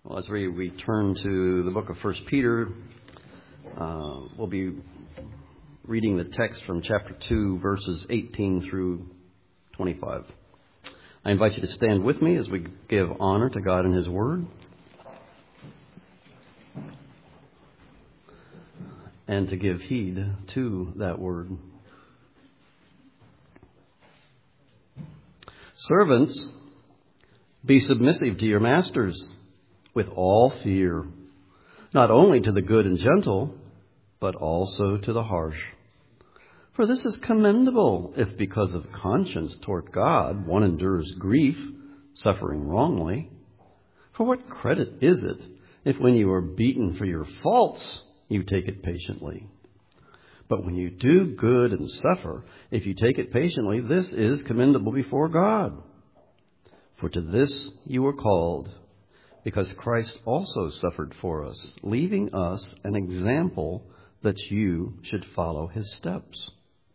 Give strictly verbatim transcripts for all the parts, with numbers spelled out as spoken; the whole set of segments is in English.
Well, as we return to the book of First Peter, uh, we'll be reading the text from chapter two, verses eighteen through twenty-five. I invite you to stand with me as we give honor to God and His Word, and to give heed to that Word. Servants, be submissive to your masters with all fear, not only to the good and gentle, but also to the harsh. For this is commendable if because of conscience toward God one endures grief, suffering wrongly. For what credit is it if when you are beaten for your faults you take it patiently? But when you do good and suffer, if you take it patiently, this is commendable before God. For to this you were called, because Christ also suffered for us, leaving us an example that you should follow his steps.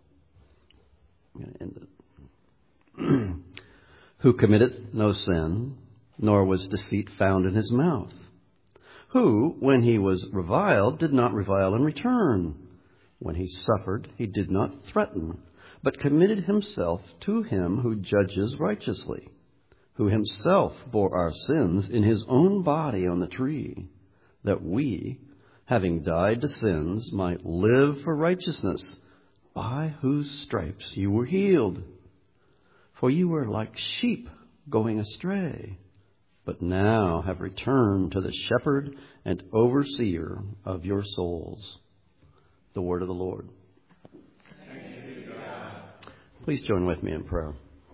Who committed no sin, nor was deceit found in his mouth. Who, when he was reviled, did not revile in return. When he suffered, he did not threaten, but committed himself to him who judges righteously, who himself bore our sins in his own body on the tree, that we, having died to sins, might live for righteousness, by whose stripes you were healed. For you were like sheep going astray, but now have returned to the shepherd and overseer of your souls. The word of the Lord. Thanks be to God. Please join with me in prayer.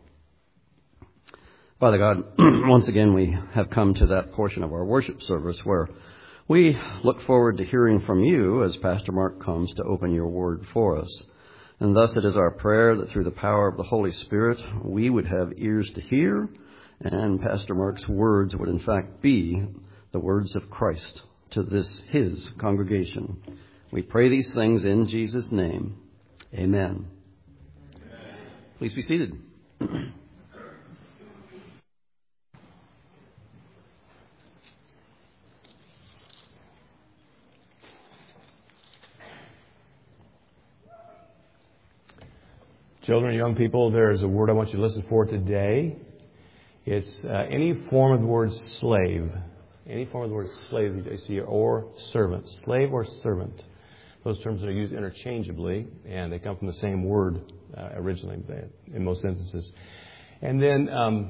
Father God, once again we have come to that portion of our worship service where we look forward to hearing from you as Pastor Mark comes to open your word for us. And thus it is our prayer that through the power of the Holy Spirit we would have ears to hear, and Pastor Mark's words would in fact be the words of Christ to this his congregation. We pray these things in Jesus' name. Amen. Amen. Please be seated. Children, young people, there is a word I want you to listen for today. It's uh, any form of the word slave. Any form of the word slave you see, or servant. Slave or servant. Those terms are used interchangeably, and they come from the same word uh, originally in most instances. And then, um,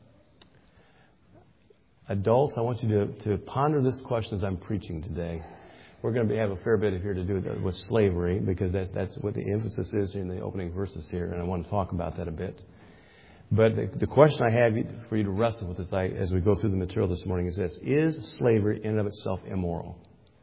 adults, I want you to, to ponder this question as I'm preaching today. We're going to have a fair bit here to do with slavery, because that, that's what the emphasis is in the opening verses here, and I want to talk about that a bit. But the, the question I have for you to wrestle with as, I, as we go through the material this morning is this: is slavery in and of itself immoral?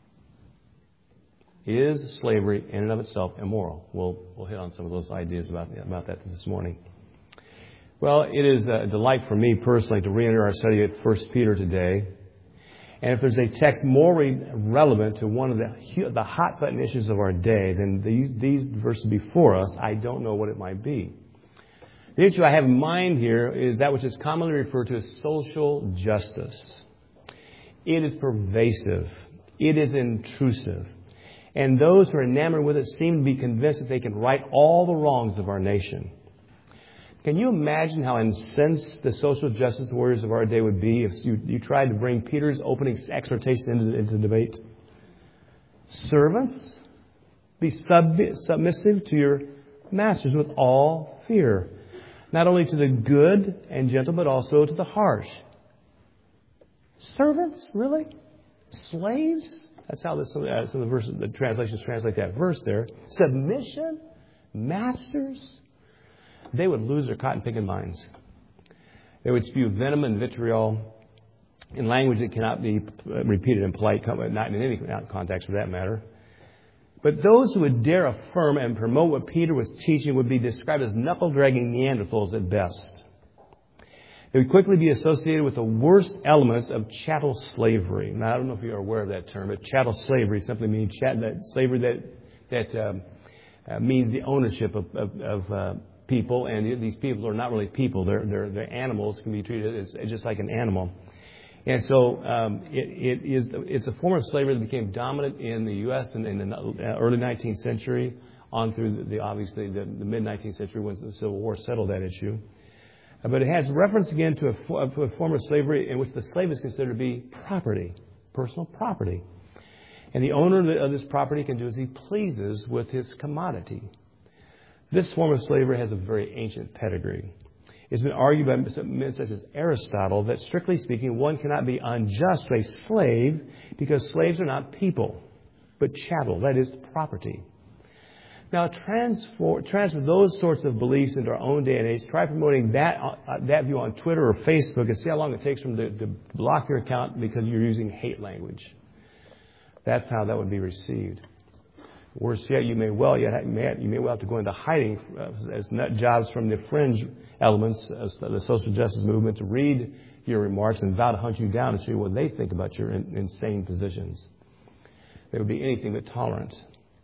Is slavery in and of itself immoral? We'll we'll hit on some of those ideas about about that this morning. Well, it is a delight for me personally to re-enter our study at First Peter today. And if there's a text more re- relevant to one of the the hot button issues of our day than these these verses before us, I don't know what it might be. The issue I have in mind here is that which is commonly referred to as social justice. It is pervasive. It is intrusive. And those who are enamored with it seem to be convinced that they can right all the wrongs of our nation. Can you imagine how incensed the social justice warriors of our day would be if you, you tried to bring Peter's opening exhortation into, into debate? Servants, be sub, submissive to your masters with all fear, not only to the good and gentle, but also to the harsh. Servants, really? Slaves? That's how this, uh, some of the verses, the translations translate that verse there. Submission? Masters? They would lose their cotton-picking minds. They would spew venom and vitriol in language that cannot be repeated in polite, not in any context for that matter. But those who would dare affirm and promote what Peter was teaching would be described as knuckle-dragging Neanderthals at best. They would quickly be associated with the worst elements of chattel slavery. Now, I don't know if you're aware of that term, but chattel slavery simply means chat, that slavery that that um, uh, means the ownership of, of, of uh, people, and these people are not really people; they're they're, they're animals, can be treated as just like an animal. And so um, it, it is, it's a form of slavery that became dominant in the U S in, in the early nineteenth century on through the, the obviously the, the mid-nineteenth century when the Civil War settled that issue. Uh, but it has reference again to a, to a form of slavery in which the slave is considered to be property, personal property. And the owner of, the, of this property can do as he pleases with his commodity. This form of slavery has a very ancient pedigree. It's been argued by men such as Aristotle that, strictly speaking, one cannot be unjust to a slave because slaves are not people, but chattel, that is, property. Now, transfer, transfer those sorts of beliefs into our own day and age. Try promoting that uh, that view on Twitter or Facebook and see how long it takes for them to, to block your account because you're using hate language. That's how that would be received. Worse yet, you may well yet you may well have to go into hiding as nut jobs from the fringe elements of the social justice movement to read your remarks and vow to hunt you down and see what they think about your insane positions. They would be anything but tolerant.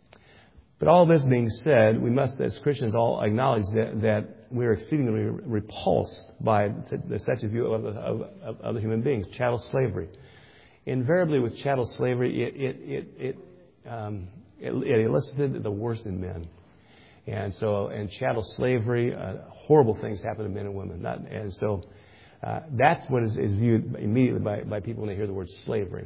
But all this being said, we must, as Christians, all acknowledge that, that we are exceedingly repulsed by such a view of, of, of other human beings, chattel slavery. Invariably, with chattel slavery, it it it, it um, It, it elicited the worst in men. And so, and chattel slavery, uh, horrible things happen to men and women. Not, and so, uh, that's what is, is viewed immediately by, by people when they hear the word slavery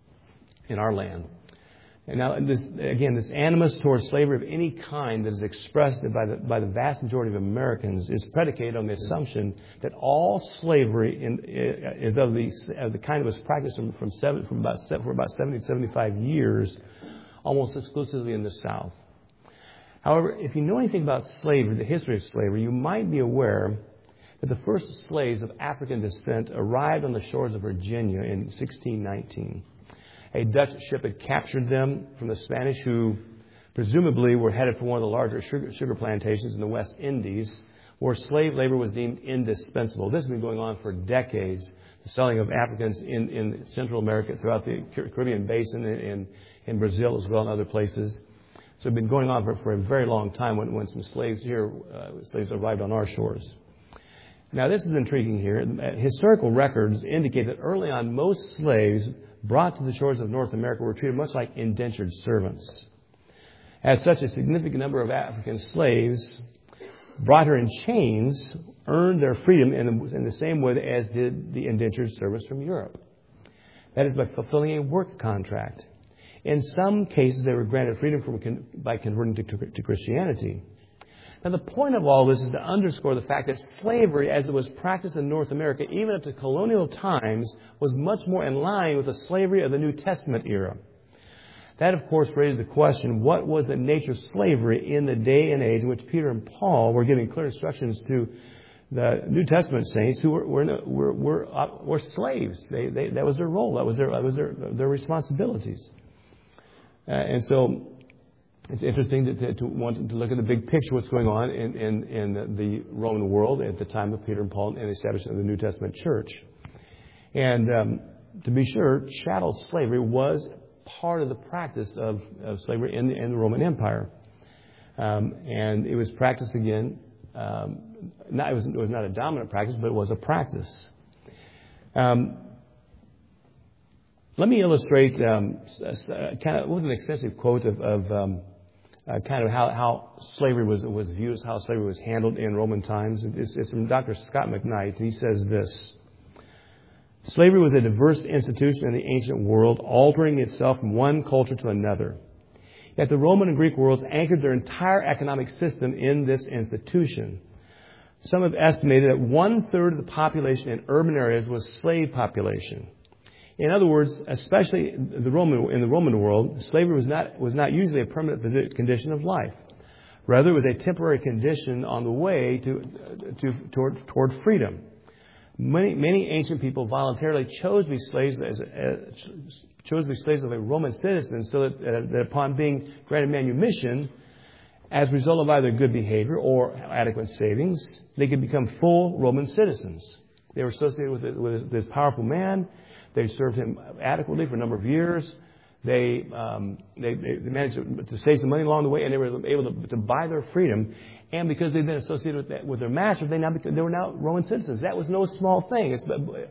in our land. And now, this, again, this animus towards slavery of any kind that is expressed by the, by the vast majority of Americans is predicated on the assumption that all slavery in, is of the, of the kind that was practiced from, from, seven, from about, for about seventy to seventy-five years, almost exclusively in the South. However, if you know anything about slavery, the history of slavery, you might be aware that the first slaves of African descent arrived on the shores of Virginia in sixteen nineteen. A Dutch ship had captured them from the Spanish, who presumably were headed for one of the larger sugar, sugar plantations in the West Indies, where slave labor was deemed indispensable. This has been going on for decades. The selling of Africans in, in Central America, throughout the Caribbean basin, and in, in Brazil as well, and other places. So it's been going on for, for a very long time when, when some slaves here, uh, slaves arrived on our shores. Now, this is intriguing here. Historical records indicate that early on, most slaves brought to the shores of North America were treated much like indentured servants. As such, a significant number of African slaves brought here in chains earned their freedom in the, in the same way as did the indentured servants from Europe. That is, by fulfilling a work contract. In some cases, they were granted freedom from, by converting to, to, to Christianity. Now, the point of all this is to underscore the fact that slavery, as it was practiced in North America, even up to colonial times, was much more in line with the slavery of the New Testament era. That, of course, raises the question, what was the nature of slavery in the day and age in which Peter and Paul were giving clear instructions to the New Testament saints who were were were, were, uh, were slaves? They, they, that was their role. That was their that was their, their responsibilities. Uh, and so it's interesting to, to, to want to look at the big picture, what's going on in, in, in the Roman world at the time of Peter and Paul and the establishment of the New Testament church. And um, to be sure, chattel slavery was part of the practice of, of slavery in the, in the Roman Empire. Um, and it was practiced again. Um, not, it, was, it was not a dominant practice, but it was a practice. Um, let me illustrate um, kind of with an extensive quote of, of um, uh, kind of how, how slavery was was viewed, how slavery was handled in Roman times. It's, it's from Doctor Scott McKnight. He says this: slavery was a diverse institution in the ancient world, altering itself from one culture to another. Yet the Roman and Greek worlds anchored their entire economic system in this institution. Some have estimated that one-third of the population in urban areas was slave population. In other words, especially the Roman, in the Roman world, slavery was not, was not usually a permanent condition of life. Rather, it was a temporary condition on the way to, to, toward, toward freedom. Many, many ancient people voluntarily chose to be slaves as, as chose to be slaves of a Roman citizen, so that, uh, that upon being granted manumission, as a result of either good behavior or adequate savings, they could become full Roman citizens. They were associated with, it, with this powerful man. They served him adequately for a number of years. They um, they, they managed to, to save some money along the way, and they were able to, to buy their freedom. And because they'd been associated with, that, with their master, they now became, they were now Roman citizens. That was no small thing. It's,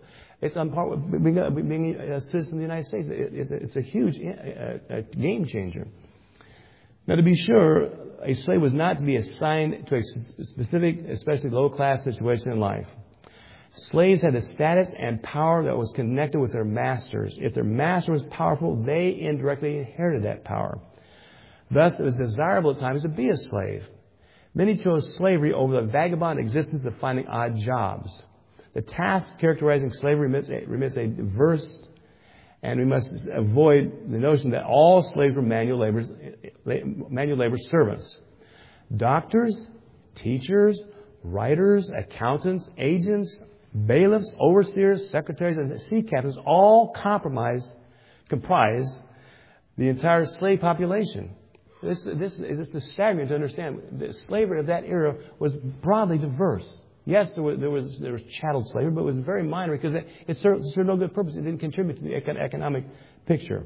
It's on par with being a, being a citizen of the United States. It, it's, a, it's a huge a, a game changer. Now, to be sure, a slave was not to be assigned to a specific, especially low-class situation in life. Slaves had a status and power that was connected with their masters. If their master was powerful, they indirectly inherited that power. Thus, it was desirable at times to be a slave. Many chose slavery over the vagabond existence of finding odd jobs. The task characterizing slavery remits a, remits a diverse, and we must avoid the notion that all slaves were manual laborers, manual labor servants. Doctors, teachers, writers, accountants, agents, bailiffs, overseers, secretaries, and sea captains all compromise, comprise the entire slave population. This, this is just staggering to understand. The slavery of that era was broadly diverse. Yes, there was, there was, there was chattel slavery, but it was very minor because it, it served, served no good purpose. It didn't contribute to the economic picture.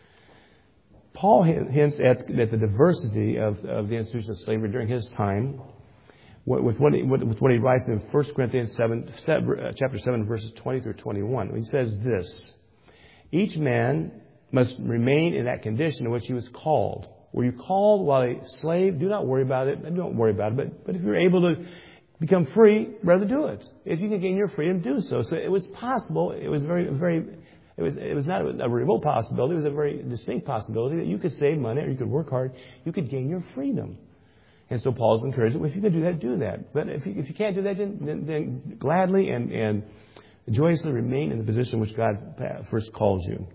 Paul hints at, at the diversity of, of the institution of slavery during his time with what, he, with what he writes in First Corinthians seven, chapter seven, verses twenty through twenty-one. He says this: each man must remain in that condition in which he was called. Were you called while a slave? Do not worry about it. Don't worry about it. But, but if you're able to become free, rather do it. If you can gain your freedom, do so. So it was possible. It was very, very, it was, it was not a remote possibility. It was a very distinct possibility that you could save money or you could work hard. You could gain your freedom. And so Paul's encouraging, well, if you can do that, do that. But if you, if you can't do that, then, then, then gladly and, and joyously remain in the position which God first called you.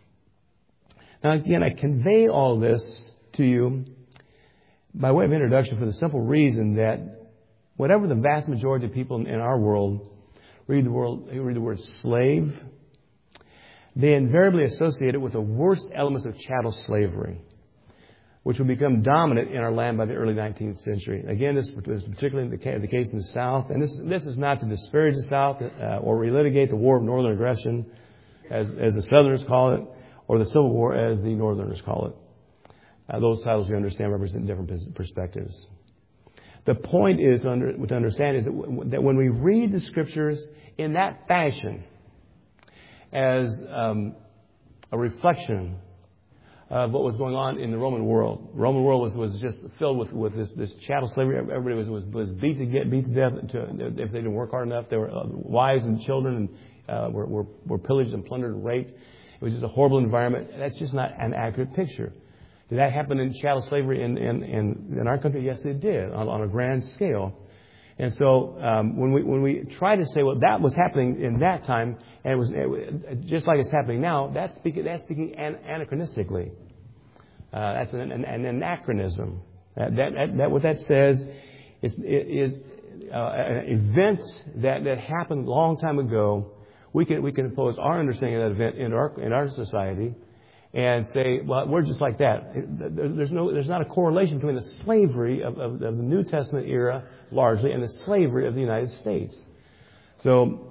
Now, again, I convey all this to you by way of introduction for the simple reason that whatever the vast majority of people in our world read the, world, read the word slave, they invariably associate it with the worst elements of chattel slavery, which will become dominant in our land by the early nineteenth century. Again, this was particularly the case in the South. And this, this is not to disparage the South uh, or relitigate the War of Northern Aggression, as, as the Southerners call it, or the Civil War, as the Northerners call it. Uh, those titles, you understand, represent different perspectives. The point is to, under, to understand is that, w- that when we read the Scriptures in that fashion, as um, a reflection of what was going on in the Roman world, the Roman world was, was just filled with, with this, this chattel slavery. Everybody was, was, was beat to get beat to death to, if they didn't work hard enough. There were uh, wives and children and uh, were, were, were pillaged and plundered and raped. It was just a horrible environment. That's just not an accurate picture. Did that happen in chattel slavery in, in, in, in our country? Yes, it did, on, on a grand scale. And so um, when we when we try to say, well, that was happening in that time, and it was, it, just like it's happening now, that's speaking, that's speaking an, anachronistically. Uh, that's an, an, an anachronism. That, that, that, that what that says is, is uh, an event that, that happened a long time ago. We can we can impose our understanding of that event in our in our society, and say, well, we're just like that. There's no, there's not a correlation between the slavery of, of, of the New Testament era, largely, and the slavery of the United States. So,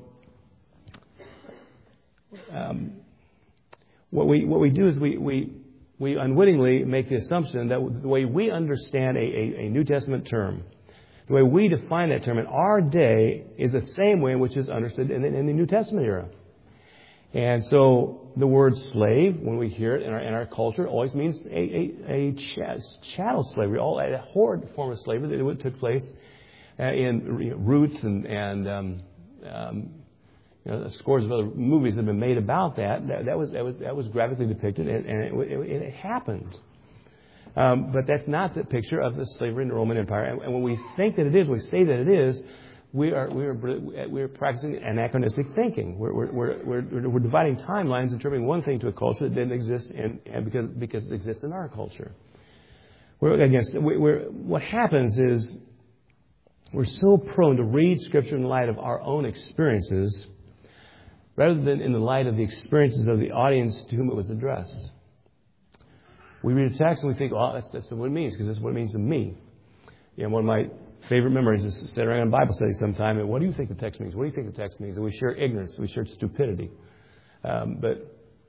um, what we what we do is we we we unwittingly make the assumption that the way we understand a, a, a New Testament term, the way we define that term in our day, is the same way in which it's understood in, in the New Testament era. And so the word slave, when we hear it in our, in our culture, always means a, a, a chattel slavery, all a horrid form of slavery that took place uh, in you know, Roots and, and um, um, you know, scores of other movies that have been made about that. That, that was that was that was graphically depicted, and, and it, it, it happened. Um, but that's not the picture of the slavery in the Roman Empire. And, and when we think that it is, we say that it is. We are we are we are practicing anachronistic thinking. We're we're we're we're, we're dividing timelines and attributing one thing to a culture that didn't exist, in, and because because it exists in our culture. We're against. We're what happens is we're so prone to read Scripture in light of our own experiences, rather than in the light of the experiences of the audience to whom it was addressed. We read a text and we think, "Oh, that's that's what it means," because that's what it means to me. You know, one of my favorite memories is to sit around in Bible study sometime and what do you think the text means? What do you think the text means? And we share ignorance. We share stupidity. Um, but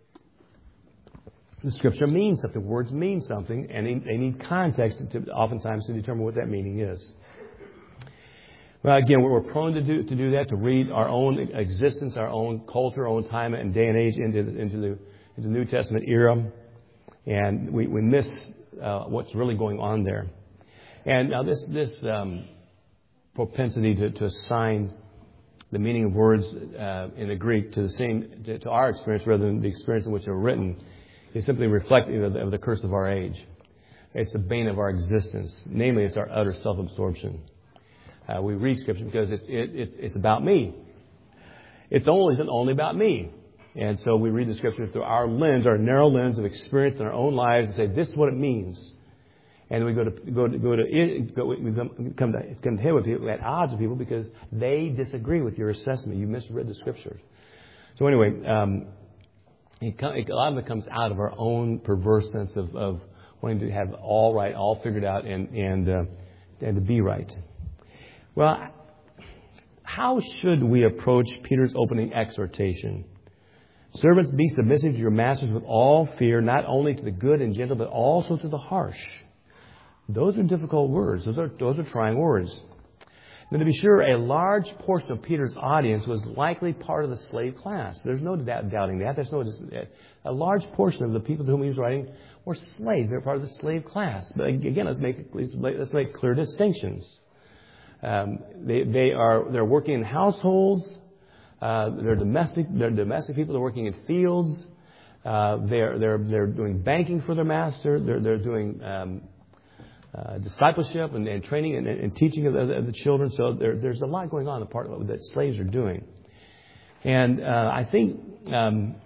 the Scripture means something. Words mean something, and they need context to, oftentimes to determine what that meaning is. Well, again, we're prone to do to do that, to read our own existence, our own culture, our own time and day and age into into the into the New Testament era, and we we miss uh, what's really going on there. And now this this um, propensity to, to assign the meaning of words uh, in the Greek to the same to, to our experience rather than the experience in which they're written is simply reflective of the, of the curse of our age. It's the bane of our existence. Namely, it's our utter self-absorption. Uh, we read Scripture because it's it, it's it's about me. It's only it's only about me, and so we read the Scripture through our lens, our narrow lens of experience in our own lives, and say this is what it means. And we go to go to go to it, go, we come to come to him with people at odds with people because they disagree with your assessment. You misread the Scriptures. So anyway, um, it, it, a lot of it comes out of our own perverse sense of, of wanting to have all right, all figured out, and and uh, and to be right. Well, how should we approach Peter's opening exhortation? Servants, be submissive to your masters with all fear, not only to the good and gentle, but also to the harsh. Those are difficult words. Those are those are trying words. Now, to be sure, a large portion of Peter's audience was likely part of the slave class. There's no doubt, doubting that. There's no a large portion of the people to whom he was writing were slaves. They're part of the slave class. But again, let's make let's make clear distinctions. Um, they they are they're working in households. Uh, they're domestic. They're domestic people. They're working in fields. Uh, they're they're they're doing banking for their master. They're they're doing um, Uh, discipleship and, and training and, and teaching of the, of the children. So there, there's a lot going on in the part of, that slaves are doing. And uh, I think um,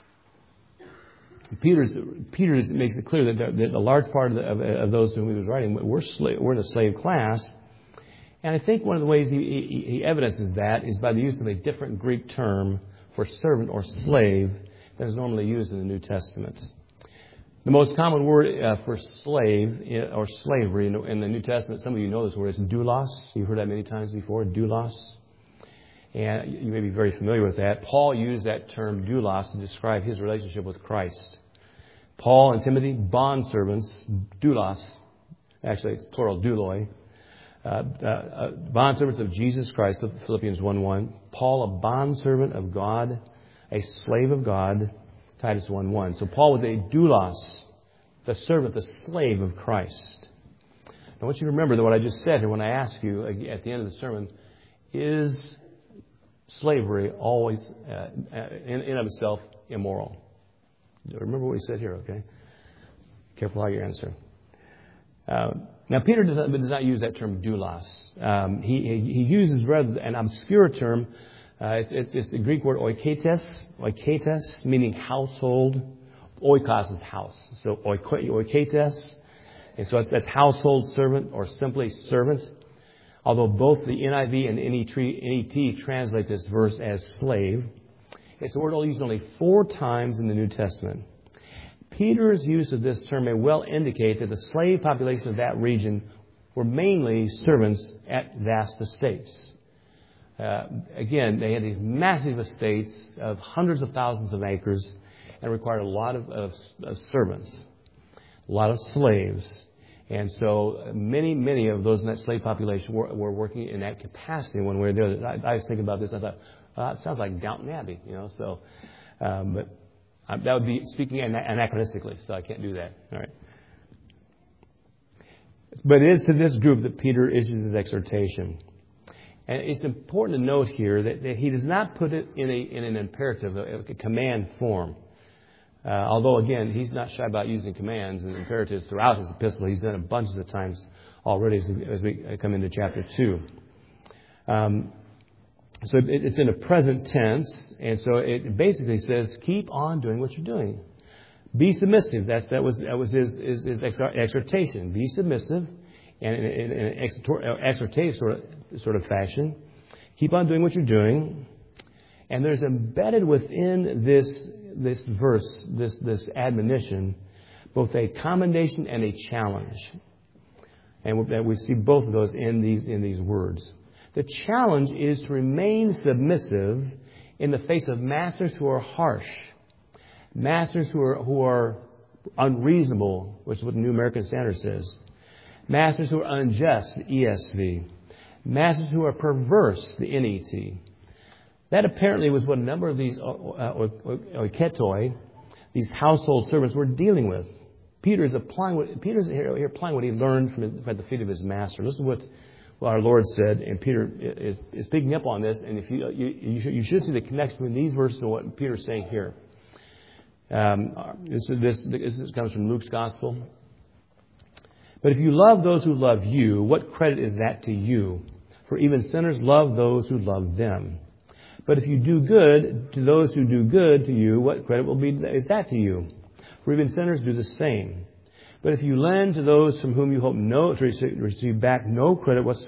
Peter's, Peter makes it clear that, there, that a large part of, the, of, of those to whom he was writing we're, slave, we're in the slave class. And I think one of the ways he, he, he evidences that is by the use of a different Greek term for servant or slave than is normally used in the New Testament. The most common word uh, for slave or slavery in the New Testament, some of you know this word, is doulos. You've heard that many times before, doulos. And you may be very familiar with that. Paul used that term doulos to describe his relationship with Christ. Paul and Timothy, bondservants, doulos, actually it's plural, douloi, uh, uh, bondservants of Jesus Christ, Philippians one one. Paul, a bondservant of God, a slave of God, Titus one one. So Paul was a doulos, the servant, the slave of Christ. I want you to remember that what I just said here when I ask you at the end of the sermon, is slavery always uh, in and of itself immoral? Remember what we said here, okay? Careful how you answer. Uh, now, Peter does not, does not use that term doulos. Um, he, he uses rather an obscure term. Uh, it's, it's, it's the Greek word oiketes, oiketes, meaning household. Oikos is house. So oiketes. And so that's, that's household servant or simply servant. Although both the N I V and N E T translate this verse as slave, it's a word used only four times in the New Testament. Peter's use of this term may well indicate that the slave population of that region were mainly servants at vast estates. Uh, again, they had these massive estates of hundreds of thousands of acres and required a lot of, of, of servants, a lot of slaves. And so many, many of those in that slave population were, were working in that capacity in one way or the other. I, I was thinking about this. I thought, uh, it sounds like Downton Abbey, you know. So, um, but uh, that would be speaking anachronistically, so I can't do that. All right. But it is to this group that Peter issues his exhortation. And it's important to note here that, that he does not put it in, a, in an imperative, a, a command form. Uh, although, again, he's not shy about using commands and imperatives throughout his epistle. He's done it bunches of times already as we, as we come into chapter two. Um, so it, it's in a present tense, and so it basically says, keep on doing what you're doing. Be submissive. That's, that was, that was his, his, his exhortation. Be submissive. And in an exhortative sort of, sort of fashion, keep on doing what you're doing. And there's embedded within this this verse, this this admonition, both a commendation and a challenge. And we see both of those in these in these words. The challenge is to remain submissive in the face of masters who are harsh, masters who are who are unreasonable, which is what the New American Standard says. Masters who are unjust, E S V. Masters who are perverse, the N E T. That apparently was what a number of these uh, oiketoi, these household servants, were dealing with. Peter is applying what Peter's here, here applying what he learned from at the feet of his master. Listen to what, what our Lord said, and Peter is, is picking up on this. And if you you, you, should, you should see the connection between these verses and what Peter's saying here. Um, this, this, this comes from Luke's Gospel. But if you love those who love you, what credit is that to you? For even sinners love those who love them. But if you do good to those who do good to you, what credit will be is that to you? For even sinners do the same. But if you lend to those from whom you hope no to receive, receive back no credit, what's,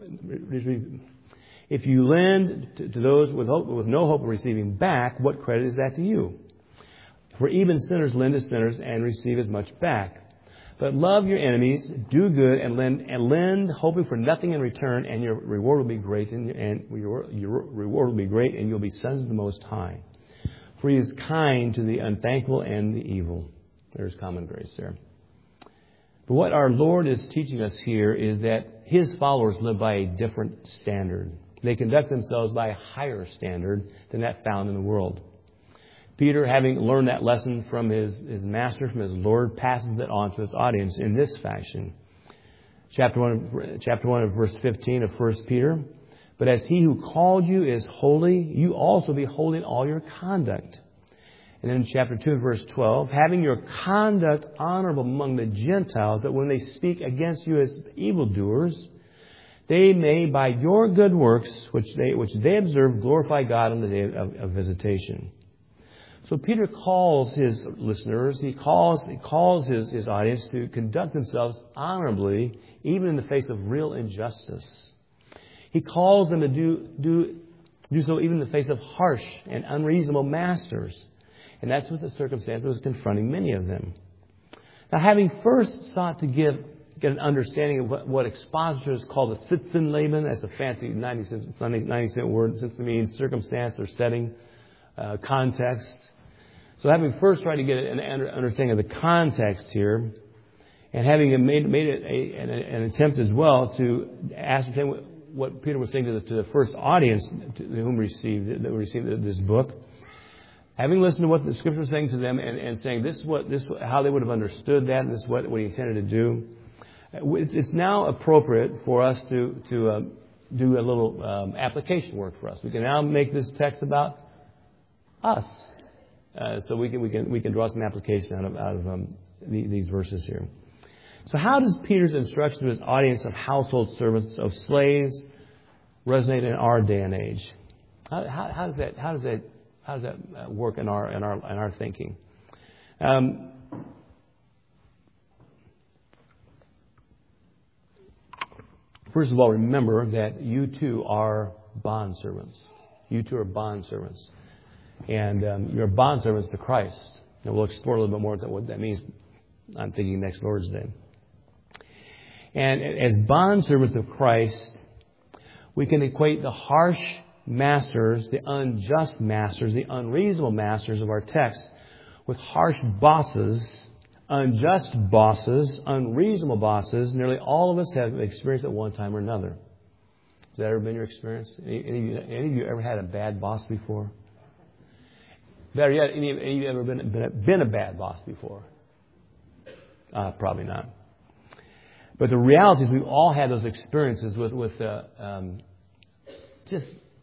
if you lend to, to those with hope, with no hope of receiving back, what credit is that to you? For even sinners lend to sinners and receive as much back. But love your enemies, do good, and lend, and lend, hoping for nothing in return, and your reward will be great, and, and your, your reward will be great, and you'll be sons of the Most High. For He is kind to the unthankful and the evil. There's common grace there. But what our Lord is teaching us here is that His followers live by a different standard. They conduct themselves by a higher standard than that found in the world. Peter, having learned that lesson from his, his master, from his Lord, passes it on to his audience in this fashion. Chapter one, chapter one of verse fifteen of First Peter. But as He who called you is holy, you also be holy in all your conduct. And then chapter two, verse twelve. Having your conduct honorable among the Gentiles, that when they speak against you as evildoers, they may by your good works, which they, which they observe, glorify God on the day of, of visitation. So Peter calls his listeners, he calls he calls his, his audience to conduct themselves honorably, even in the face of real injustice. He calls them to do, do, do so even in the face of harsh and unreasonable masters. And that's what the circumstance was confronting many of them. Now, having first sought to give get an understanding of what, what expositors call the Sitzenleben, that's a fancy ninety cent word, since it means circumstance or setting, uh, context. So having first tried to get an understanding of the context here, and having made, made it a, an, an attempt as well to ascertain what, what Peter was saying to the, to the first audience to whom received that received this book, having listened to what the Scripture was saying to them and, and saying this is what this how they would have understood that, and this is what, what he intended to do, it's, it's now appropriate for us to to uh, do a little um, application work for us. We can now make this text about us. Uh, so we can we can we can draw some application out of out of um, the, these verses here. So how does Peter's instruction to his audience of household servants, of slaves, resonate in our day and age? How, how, how does that how does that how does that work in our in our in our thinking? Um, first of all, remember that you too are bond servants. You too are bond servants. And um, you're bondservants to Christ. And we'll explore a little bit more what that means, I'm thinking, next Lord's Day. And as bondservants of Christ, we can equate the harsh masters, the unjust masters, the unreasonable masters of our text with harsh bosses, unjust bosses, unreasonable bosses. Nearly all of us have experienced at one time or another. Has that ever been your experience? Any, any, of, you, any of you ever had a bad boss before? Better yet, any, any of you ever been, been, a, been a bad boss before? Uh, probably not. But the reality is we've all had those experiences with, with uh, um, just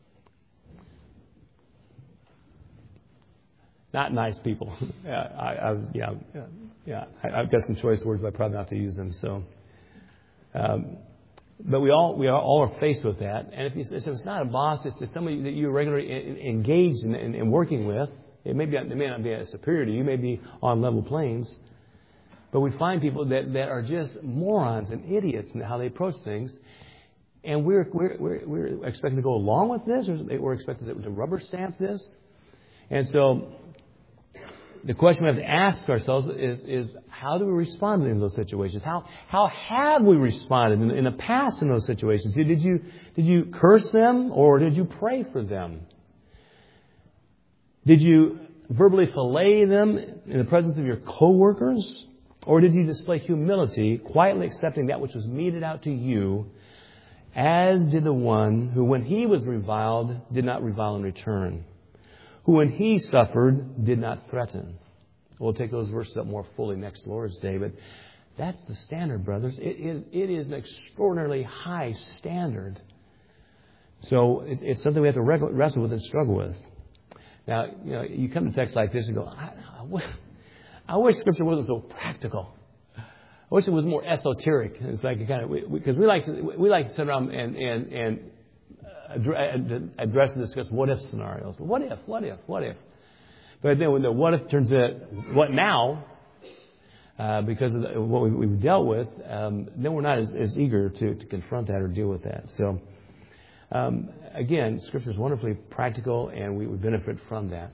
not nice people. uh, I, I, yeah, yeah. I, I've got some choice words, but I probably not to use them. So, um, but we all we are, all are faced with that. And if, you, if it's not a boss, it's, it's somebody that you're regularly in, engaged in, in, in working with. It may be, it may not be a superior to you. You may be on level planes. But we find people that, that are just morons and idiots in how they approach things. And we're, we're, we're, we're expected to go along with this, or we're expected to rubber stamp this. And so the question we have to ask ourselves is, is how do we respond in those situations? How, how have we responded in, in the past in those situations? Did you, did you curse them, or did you pray for them? Did you verbally fillet them in the presence of your coworkers? Or did you display humility, quietly accepting that which was meted out to you as did the one who, when he was reviled, did not revile in return, who, when he suffered, did not threaten. We'll take those verses up more fully next Lord's Day, but that's the standard, brothers. It, it, it is an extraordinarily high standard. So it, it's something we have to wrestle with and struggle with. Now, you know, you come to texts like this and go, I, I, wish, I wish Scripture wasn't so practical. I wish it was more esoteric. It's like kind of because we, we like to we like to sit around and and and address and discuss what if scenarios. What if? What if? What if? But then when the what if turns into what now, uh, because of the, what we, we've dealt with, um, then we're not as, as eager to, to confront that or deal with that. So um, again, Scripture is wonderfully practical, and we, we benefit from that.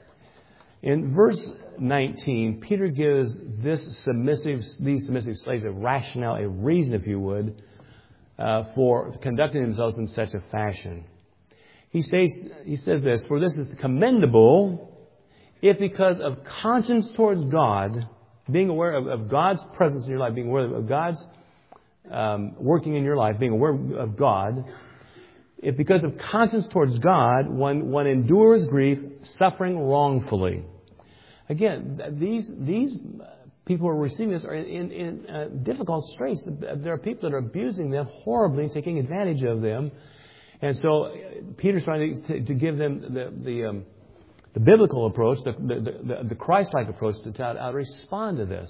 In verse nineteen, Peter gives this submissive, these submissive slaves a rationale, a reason, if you would, uh, for conducting themselves in such a fashion. He states, he says this, for this is commendable if because of conscience towards God, being aware of, of God's presence in your life, being aware of God's um, working in your life, being aware of God, if because of conscience towards God, one, one endures grief, suffering wrongfully. Again, these these people who are receiving this are in, in, in uh, difficult straits. There are people that are abusing them horribly, taking advantage of them. And so Peter's trying to, to, to give them the the, um, the biblical approach, the, the, the, the Christ-like approach to how to respond to this.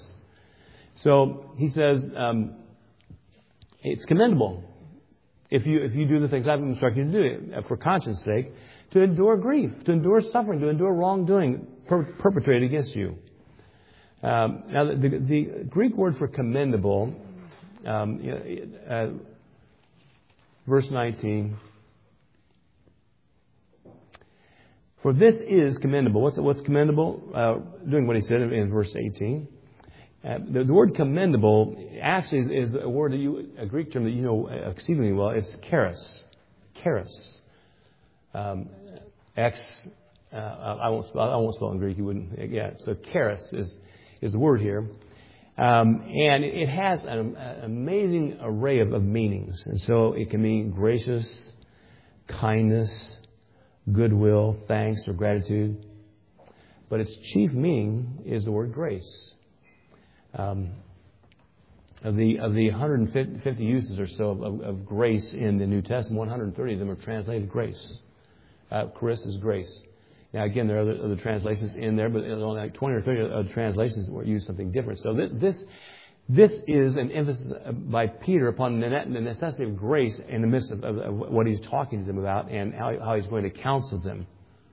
So he says um, it's commendable if you if you do the things I've instructed you to do for conscience sake, to endure grief, to endure suffering, to endure wrongdoing per- perpetrated against you. Um, now, the, the, the Greek word for commendable, um, uh, verse nineteen. For this is commendable. What's what's commendable? Uh, doing what he said in, in verse eighteen. Uh, the, the word commendable actually is, is a word that you, a Greek term that you know exceedingly well. It's charis. Charis. Um, X. Uh, I won't spell. I won't spell in Greek. You wouldn't. Yeah. So charis is is the word here, um, and it has an, an amazing array of, of meanings. And so it can mean gracious, kindness, goodwill, thanks, or gratitude. But its chief meaning is the word grace. Um, of the of the one hundred fifty uses or so of, of, of grace in the New Testament, one hundred thirty of them are translated grace. Uh, charis is grace. Now, again, there are other, other translations in there, but only like twenty or thirty other translations where use something different. So this this this is an emphasis by Peter upon the necessity of grace in the midst of, of, of what he's talking to them about and how, how he's going to counsel them.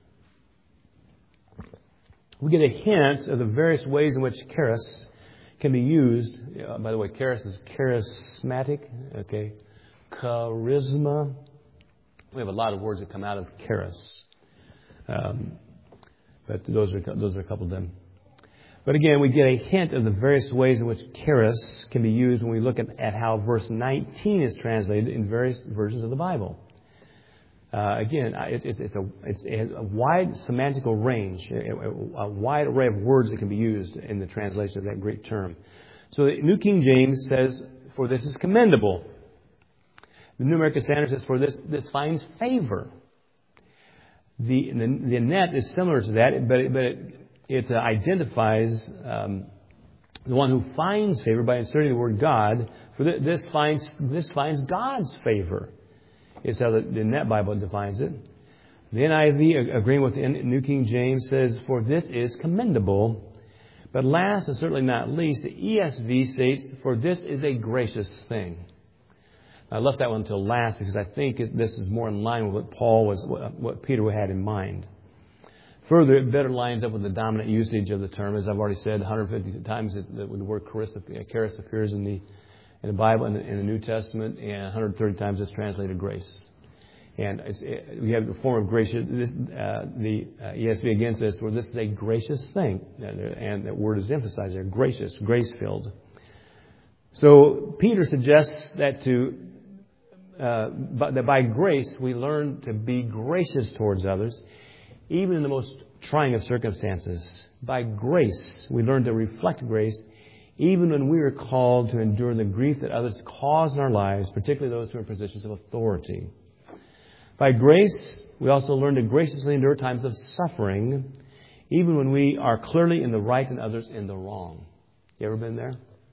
We get a hint of the various ways in which charis can be used. Uh, by the way, charis is charismatic. Okay, charisma. We have a lot of words that come out of charis, um, but those are those are a couple of them. But again, we get a hint of the various ways in which charis can be used when we look at, at how verse nineteen is translated in various versions of the Bible. Uh, again, it, it, it's, a, it's a wide semantical range, a, a wide array of words that can be used in the translation of that Greek term. So the New King James says, "For this is commendable." The New American Standard says, "For this this finds favor." The the, the net is similar to that, but it, but it, it uh, identifies um, the one who finds favor by inserting the word God. For th- this finds this finds God's favor. Is how the, the Net Bible defines it. The N I V, agreeing with the New King James, says, "For this is commendable." But last and certainly not least, the E S V states, "For this is a gracious thing." I left that one until last because I think this is more in line with what Paul was, what Peter had in mind. Further, it better lines up with the dominant usage of the term. As I've already said, one hundred fifty times the word charis appears in the in the Bible, in the, in the New Testament, and one hundred thirty times it's translated grace. And it's, it, we have the form of gracious. This, uh, the uh, E S V again says, "Well, this is a gracious thing," and that word is emphasized there: gracious, grace-filled. So Peter suggests that to uh, but that by grace we learn to be gracious towards others, even in the most trying of circumstances. By grace we learn to reflect grace, even when we are called to endure the grief that others cause in our lives, particularly those who are in positions of authority. By grace, we also learn to graciously endure times of suffering, even when we are clearly in the right and others in the wrong. You ever been there?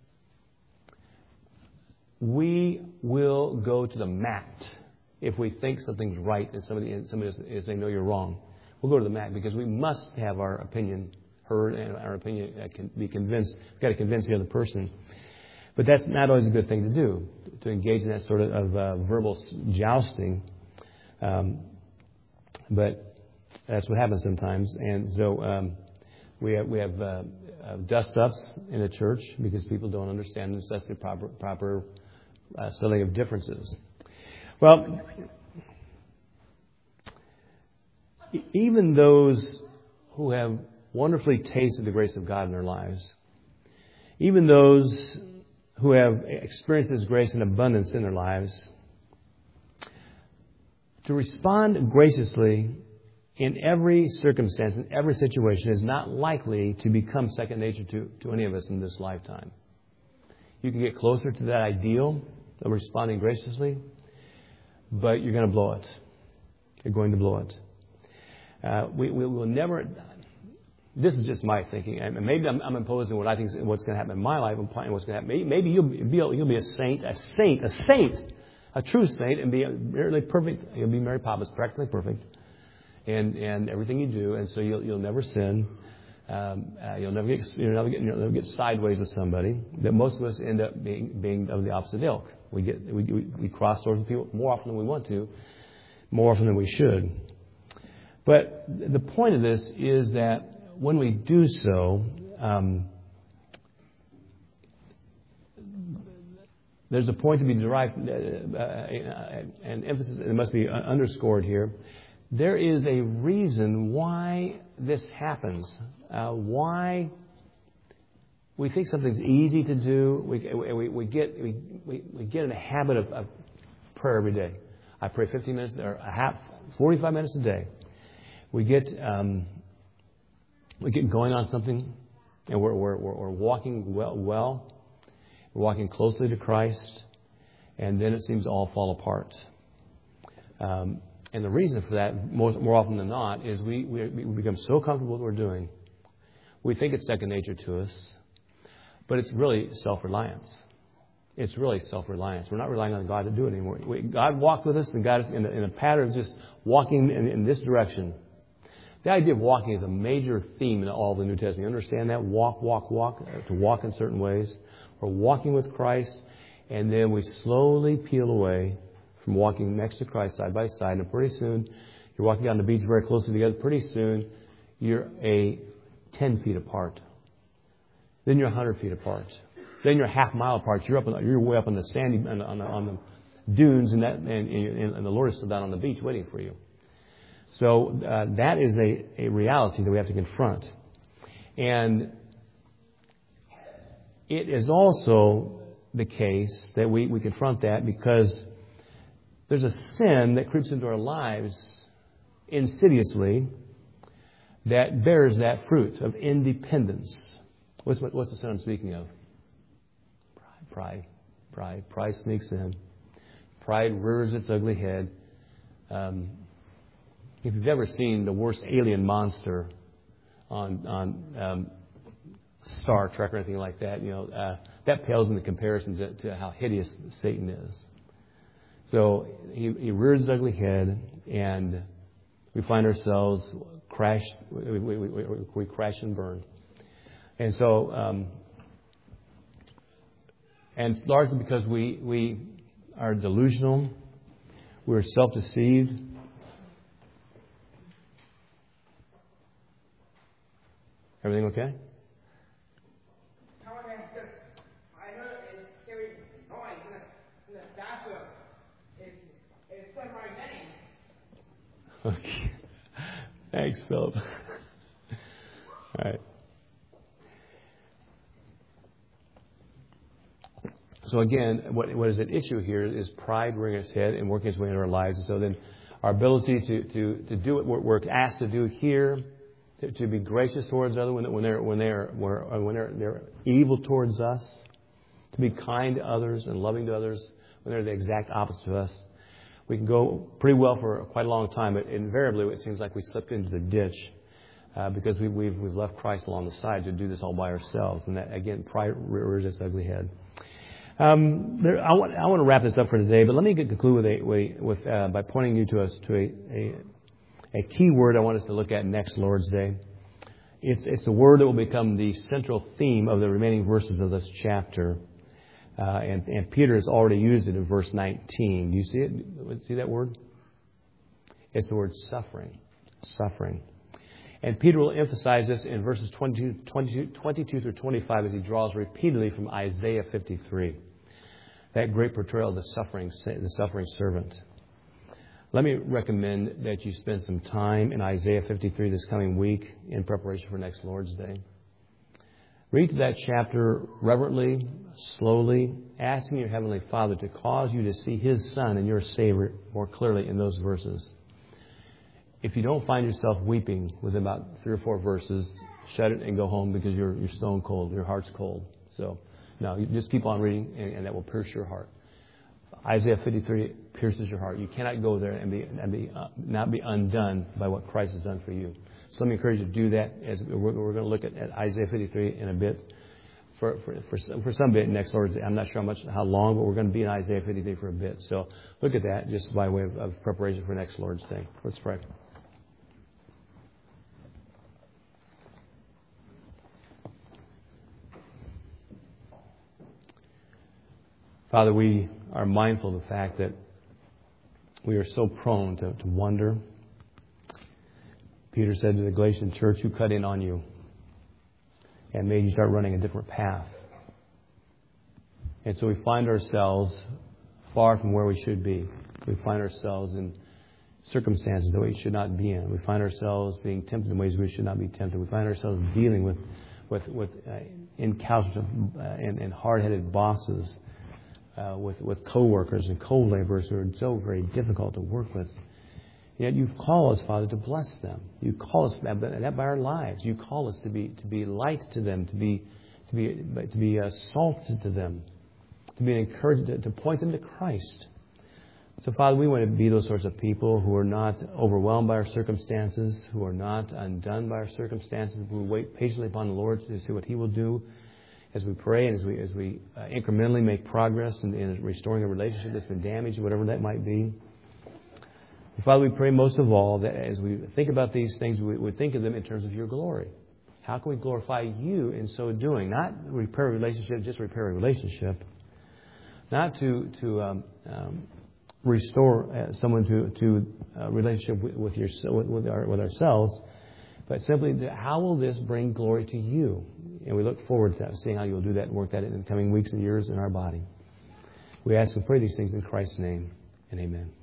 We will go to the mat if we think something's right and somebody, and somebody is saying, no, you're wrong. We'll go to the mat because we must have our opinion heard and our opinion can be convinced. We've got to convince the other person. But that's not always a good thing to do, to engage in that sort of, of uh, verbal jousting. Um, but that's what happens sometimes. And so um, we have, we have uh, uh, dust-ups in the church because people don't understand the necessity of proper, proper uh, settling of differences. Well, even those who have wonderfully tasted the grace of God in their lives, even those who have experienced His grace in abundance in their lives, to respond graciously in every circumstance, in every situation, is not likely to become second nature to, to any of us in this lifetime. You can get closer to that ideal of responding graciously, but you're going to blow it. You're going to blow it. Uh, we, we will never... This is just my thinking. And maybe I'm, I'm imposing what I think is what's going to happen in my life, and what's going to happen. Maybe, maybe you'll be you'll be a saint, a saint, a saint, a true saint, and be really perfect. You'll be Mary Poppins, practically perfect, and and everything you do, and so you'll you'll never sin. Um, uh, you'll never get you'll never get you'll never get sideways with somebody. But most of us end up being being of the opposite ilk. We get we we, we cross swords with people more often than we want to, more often than we should. But the point of this is that when we do so, um, there's a point to be derived, uh, uh, and emphasis that must be underscored here. There is a reason why this happens. Uh, why we think something's easy to do. We we, we get we, we, we get in a habit of, of prayer every day. I pray fifteen minutes or a half, forty-five minutes a day. We get. Um, We get going on something, and we're, we're, we're walking well, well. We're walking closely to Christ, and then it seems to all fall apart. Um, and the reason for that, more, more often than not, is we, we, we become so comfortable with what we're doing. We think it's second nature to us, but it's really self-reliance. It's really self-reliance. We're not relying on God to do it anymore. We, God walked with us and got us in a, in a pattern of just walking in, in this direction. The idea of walking is a major theme in all of the New Testament. You understand that? Walk, walk, walk, to walk in certain ways. We're walking with Christ, and then we slowly peel away from walking next to Christ side by side. And pretty soon, you're walking down the beach very closely together. Pretty soon, you're a ten feet apart. Then you're one hundred feet apart. Then you're a half mile apart. You're up, on, you're way up on the sandy, on the, on the, on the dunes, and, that, and, and, and the Lord is still down on the beach waiting for you. So uh, that is a, a reality that we have to confront. And it is also the case that we, we confront that because there's a sin that creeps into our lives insidiously that bears that fruit of independence. What's, what's the sin I'm speaking of? Pride. Pride. Pride. Pride sneaks in. Pride rears its ugly head. Um, If you've ever seen the worst alien monster on on um, Star Trek or anything like that, you know uh, that pales in the comparison to, to how hideous Satan is. So he, he rears his ugly head, and we find ourselves crash. We, we, we, we crash and burn, and so um, and it's largely because we we are delusional, we're self-deceived. Everything okay? I heard it's hearing noise in the, in the bathroom. It, it said my name. Okay. Thanks, Philip. All right. So again, what, what is at issue here is pride rearing its head and working its way into our lives. And so then our ability to, to, to do what we're, we're asked to do here to, to be gracious towards others when, when they're when they're when they're, they're evil towards us, to be kind to others and loving to others when they're the exact opposite of us. We can go pretty well for quite a long time, but invariably it seems like we slipped into the ditch uh, because we, we've we've left Christ along the side to do this all by ourselves, and that again pride rears its ugly head. Um, there, I want I want to wrap this up for today, but let me conclude with a with uh, by pointing you to us to a, a a key word I want us to look at next Lord's Day. It's it's a word that will become the central theme of the remaining verses of this chapter. Uh, and, and Peter has already used it in verse nineteen. Do you see it? See that word? It's the word suffering. Suffering. And Peter will emphasize this in verses twenty-two, twenty-two, twenty-two through twenty-five as he draws repeatedly from Isaiah fifty-three. That great portrayal of the suffering, the suffering servant. Let me recommend that you spend some time in Isaiah fifty-three this coming week in preparation for next Lord's Day. Read that chapter reverently, slowly, asking your Heavenly Father to cause you to see His Son and your Savior more clearly in those verses. If you don't find yourself weeping within about three or four verses, shut it and go home because you're you're stone cold, your heart's cold. So, no, you just keep on reading, and, and that will pierce your heart. Isaiah fifty-three pierces your heart. You cannot go there and be and be uh, not be undone by what Christ has done for you. So let me encourage you to do that. As we're, we're going to look at, at Isaiah fifty-three in a bit, for for for some, for some bit next Lord's Day. I'm not sure how much how long, but we're going to be in Isaiah fifty-three for a bit. So look at that just by way of, of preparation for next Lord's Day. Let's pray. Father, we are mindful of the fact that we are so prone to, to wonder. Peter said to the Galatian church, who cut in on you and made you start running a different path. And so we find ourselves far from where we should be. We find ourselves in circumstances that we should not be in. We find ourselves being tempted in ways we should not be tempted. We find ourselves dealing with with, with uh, incalcitrant uh, and, and hard-headed bosses, uh, with, with co-workers and co-laborers who are so very difficult to work with. Yet you call us, Father, to bless them. You call us that by our lives. You call us to be to be light to them, to be to be to be uh, salt to them, to be encouraged to, to point them to Christ. So, Father, we want to be those sorts of people who are not overwhelmed by our circumstances, who are not undone by our circumstances, who wait patiently upon the Lord to see what He will do as we pray and as we as we uh, incrementally make progress in, in restoring a relationship that's been damaged, whatever that might be. Father, we pray most of all that as we think about these things, we, we think of them in terms of your glory. How can we glorify you in so doing? Not repair a relationship, just repair a relationship. Not to to um, um, restore uh, someone to to a relationship with with, your, with, with, our, with ourselves, but simply to, how will this bring glory to you? And we look forward to seeing how you'll do that and work that in the coming weeks and years in our body. We ask and pray these things in Christ's name, and amen.